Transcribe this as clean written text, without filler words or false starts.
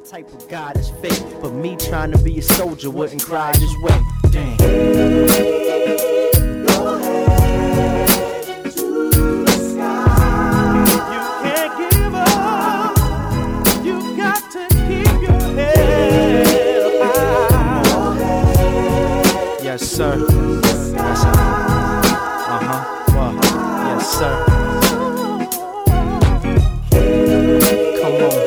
type of guy that's fake, but me trying to be a soldier wouldn't cry this way. Damn. Yes, sir. Yes, sir. Well, yes, sir. Come on.